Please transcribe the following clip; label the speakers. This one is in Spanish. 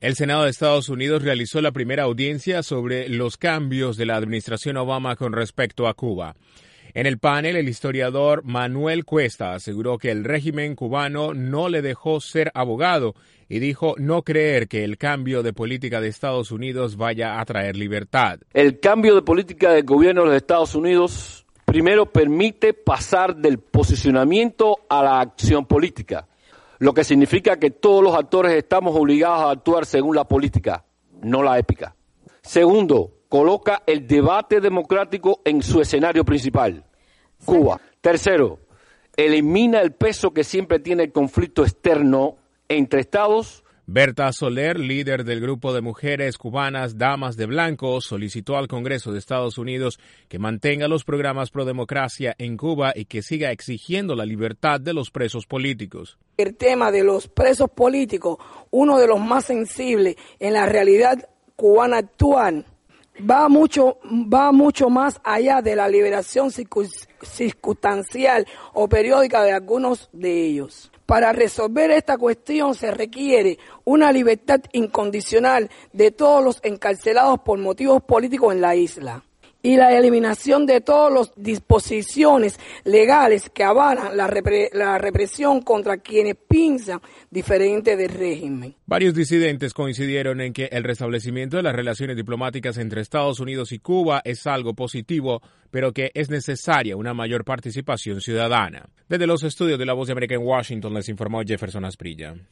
Speaker 1: El Senado de Estados Unidos realizó la primera audiencia sobre los cambios de la administración Obama con respecto a Cuba. En el panel, el historiador Manuel Cuesta aseguró que el régimen cubano no le dejó ser abogado y dijo no creer que el cambio de política de Estados Unidos vaya a traer libertad.
Speaker 2: El cambio de política del gobierno de los Estados Unidos primero permite pasar del posicionamiento a la acción política, lo que significa que todos los actores estamos obligados a actuar según la política, no la épica. Segundo, coloca el debate democrático en su escenario principal, Cuba. Tercero, elimina el peso que siempre tiene el conflicto externo entre estados.
Speaker 1: Berta Soler, líder del grupo de mujeres cubanas Damas de Blanco, solicitó al Congreso de Estados Unidos que mantenga los programas pro democracia en Cuba y que siga exigiendo la libertad de los presos políticos.
Speaker 3: El tema de los presos políticos, uno de los más sensibles en la realidad cubana actual, va mucho más allá de la liberación circunstancial o periódica de algunos de ellos. Para resolver esta cuestión se requiere una libertad incondicional de todos los encarcelados por motivos políticos en la isla y la eliminación de todas las disposiciones legales que avalan la represión contra quienes piensan diferente del régimen.
Speaker 1: Varios disidentes coincidieron en que el restablecimiento de las relaciones diplomáticas entre Estados Unidos y Cuba es algo positivo, pero que es necesaria una mayor participación ciudadana. Desde los estudios de La Voz de América en Washington les informó Jefferson Asprilla.